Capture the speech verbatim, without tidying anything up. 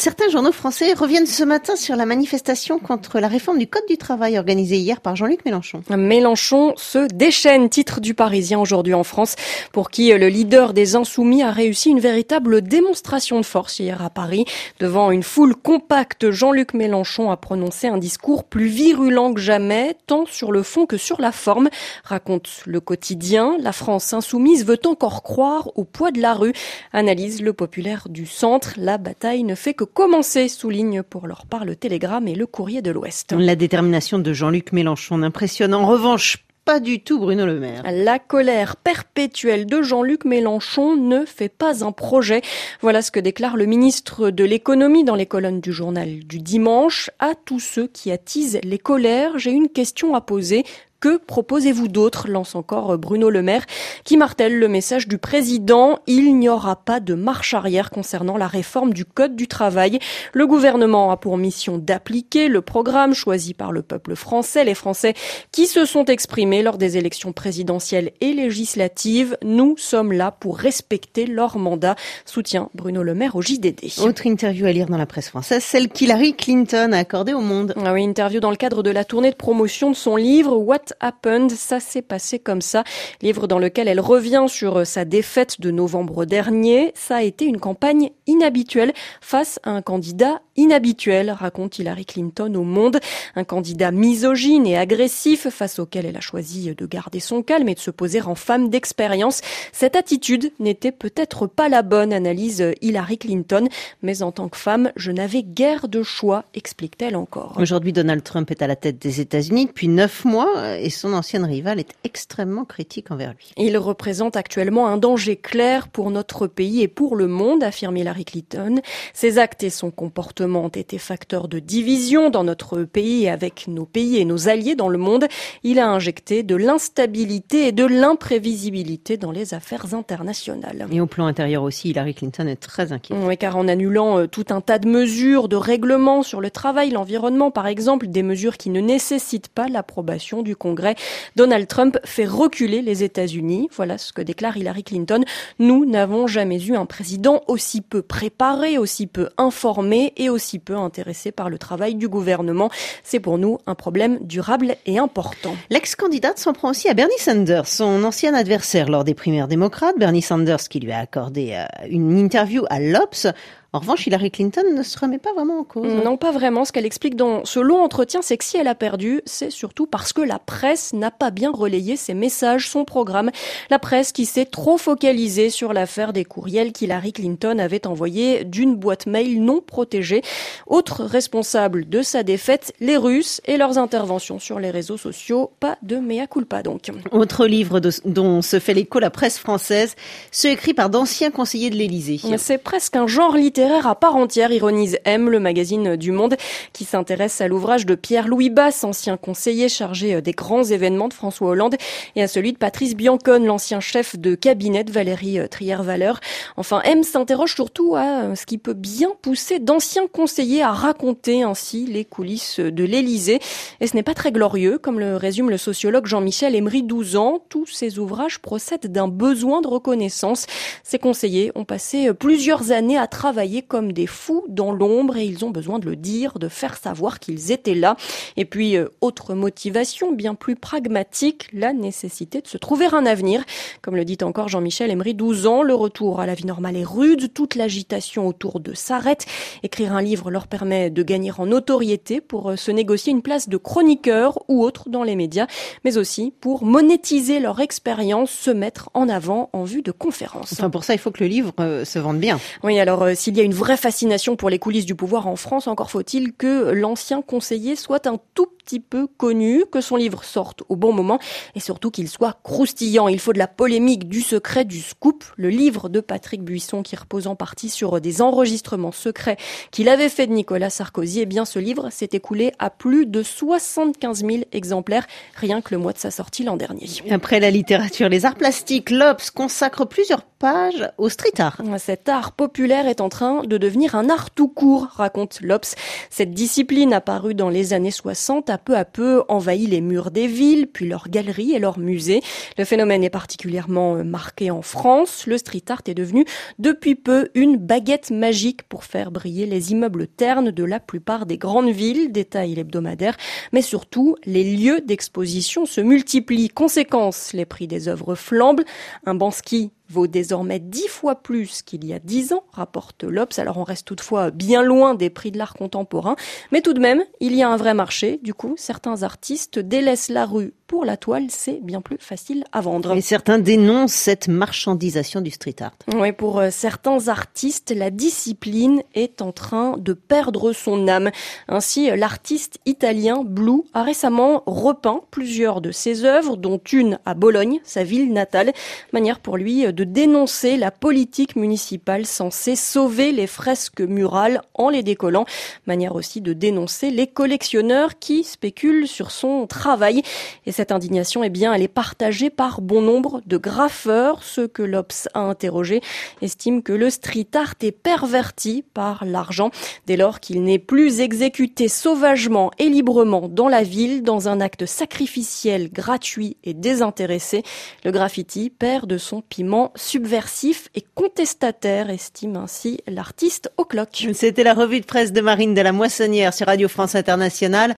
Certains journaux français reviennent ce matin sur la manifestation contre la réforme du Code du travail organisée hier par Jean-Luc Mélenchon. Mélenchon se déchaîne, titre du Parisien aujourd'hui en France, pour qui le leader des Insoumis a réussi une véritable démonstration de force hier à Paris. Devant une foule compacte, Jean-Luc Mélenchon a prononcé un discours plus virulent que jamais, tant sur le fond que sur la forme, raconte le quotidien. La France insoumise veut encore croire au poids de la rue, analyse le Populaire du Centre. La bataille ne fait que commencer, souligne pour leur part le Télégramme et le Courrier de l'Ouest. La détermination de Jean-Luc Mélenchon n'impressionne en revanche pas du tout Bruno Le Maire. La colère perpétuelle de Jean-Luc Mélenchon ne fait pas un projet. Voilà ce que déclare le ministre de l'économie dans les colonnes du journal du dimanche. À tous ceux qui attisent les colères, j'ai une question à poser. Que proposez-vous d'autre, lance encore Bruno Le Maire, qui martèle le message du président. Il n'y aura pas de marche arrière concernant la réforme du Code du travail. Le gouvernement a pour mission d'appliquer le programme choisi par le peuple français, les Français qui se sont exprimés lors des élections présidentielles et législatives. Nous sommes là pour respecter leur mandat, soutient Bruno Le Maire au J D D. Autre interview à lire dans la presse française, celle qu'Hillary Clinton a accordée au Monde. Ah oui, interview dans le cadre de la tournée de promotion de son livre What Happened, ça s'est passé comme ça. Livre dans lequel elle revient sur sa défaite de novembre dernier. Ça a été une campagne inhabituelle face à un candidat inhabituel, raconte Hillary Clinton au Monde. Un candidat misogyne et agressif face auquel elle a choisi de garder son calme et de se poser en femme d'expérience. Cette attitude n'était peut-être pas la bonne, analyse Hillary Clinton. Mais en tant que femme, je n'avais guère de choix, explique-t-elle encore. Aujourd'hui, Donald Trump est à la tête des États-Unis depuis neuf mois. Et son ancienne rivale est extrêmement critique envers lui. Il représente actuellement un danger clair pour notre pays et pour le monde, affirme Hillary Clinton. Ses actes et son comportement ont été facteurs de division dans notre pays et avec nos pays et nos alliés dans le monde. Il a injecté de l'instabilité et de l'imprévisibilité dans les affaires internationales. Et au plan intérieur aussi, Hillary Clinton est très inquiète. Oui, car en annulant tout un tas de mesures, de règlements sur le travail, l'environnement par exemple, des mesures qui ne nécessitent pas l'approbation du Congrès, Donald Trump fait reculer les États-Unis. Voilà ce que déclare Hillary Clinton. Nous n'avons jamais eu un président aussi peu préparé, aussi peu informé et aussi peu intéressé par le travail du gouvernement. C'est pour nous un problème durable et important. L'ex-candidate s'en prend aussi à Bernie Sanders, son ancien adversaire lors des primaires démocrates. Bernie Sanders qui lui a accordé une interview à l'Obs. En revanche, Hillary Clinton ne se remet pas vraiment en cause. Non, pas vraiment. Ce qu'elle explique dans ce long entretien, c'est que si elle a perdu, c'est surtout parce que la presse n'a pas bien relayé ses messages, son programme. La presse qui s'est trop focalisée sur l'affaire des courriels qu'Hillary Clinton avait envoyés d'une boîte mail non protégée. Autre responsable de sa défaite, les Russes et leurs interventions sur les réseaux sociaux. Pas de mea culpa donc. Autre livre de, dont se fait l'écho la presse française, ceux écrits par d'anciens conseillers de l'Élysée. C'est presque un genre littéraire à part entière, ironise M, le magazine du Monde, qui s'intéresse à l'ouvrage de Pierre-Louis Basse, ancien conseiller chargé des grands événements de François Hollande, et à celui de Patrice Biancone, l'ancien chef de cabinet de Valérie Trierweiler. Enfin, M s'interroge surtout à ce qui peut bien pousser d'anciens conseillers à raconter ainsi les coulisses de l'Élysée. Et ce n'est pas très glorieux, comme le résume le sociologue Jean-Michel Emery-Douzan. Tous ces ouvrages procèdent d'un besoin de reconnaissance. Ces conseillers ont passé plusieurs années à travailler comme des fous dans l'ombre et ils ont besoin de le dire, de faire savoir qu'ils étaient là. Et puis, euh, autre motivation bien plus pragmatique, la nécessité de se trouver un avenir. Comme le dit encore Jean-Michel Emery-Douzan, le retour à la vie normale est rude, toute l'agitation autour d'eux s'arrête. Écrire un livre leur permet de gagner en notoriété pour euh, se négocier une place de chroniqueur ou autre dans les médias, mais aussi pour monétiser leur expérience, se mettre en avant en vue de conférences. Enfin, pour ça, il faut que le livre euh, se vende bien. Oui, alors euh, s'il y a une vraie fascination pour les coulisses du pouvoir en France, encore faut-il que l'ancien conseiller soit un tout petit peu connu, que son livre sorte au bon moment et surtout qu'il soit croustillant. Il faut de la polémique, du secret, du scoop. Le livre de Patrick Buisson qui repose en partie sur des enregistrements secrets qu'il avait fait de Nicolas Sarkozy, eh bien ce livre s'est écoulé à plus de soixante-quinze mille exemplaires rien que le mois de sa sortie l'an dernier. Après la littérature, les arts plastiques, l'Obs consacre plusieurs pages au street art. Cet art populaire est en train train de devenir un art tout court, raconte l'Obs. Cette discipline apparue dans les années soixante a peu à peu envahi les murs des villes, puis leurs galeries et leurs musées. Le phénomène est particulièrement marqué en France. Le street art est devenu depuis peu une baguette magique pour faire briller les immeubles ternes de la plupart des grandes villes, détaille l'hebdomadaire. Mais surtout, les lieux d'exposition se multiplient. Conséquence, les prix des œuvres flambent. Un Banksy vaut désormais dix fois plus qu'il y a dix ans, rapporte l'Obs. Alors on reste toutefois bien loin des prix de l'art contemporain. Mais tout de même, il y a un vrai marché. Du coup, certains artistes délaissent la rue pour la toile. C'est bien plus facile à vendre. Et certains dénoncent cette marchandisation du street art. Oui, pour certains artistes, la discipline est en train de perdre son âme. Ainsi, l'artiste italien Blue a récemment repeint plusieurs de ses œuvres, dont une à Bologne, sa ville natale. Manière pour lui de dénoncer la politique municipale censée sauver les fresques murales en les décollant. Manière aussi de dénoncer les collectionneurs qui spéculent sur son travail. Et cette indignation, eh bien, elle est partagée par bon nombre de graffeurs. Ceux que l'Obs a interrogés estiment que le street art est perverti par l'argent dès lors qu'il n'est plus exécuté sauvagement et librement dans la ville dans un acte sacrificiel, gratuit et désintéressé. Le graffiti perd de son piment subversif et contestataire, estime ainsi l'artiste au clock. C'était la revue de presse de Marine de la Moissonnière sur Radio France Internationale.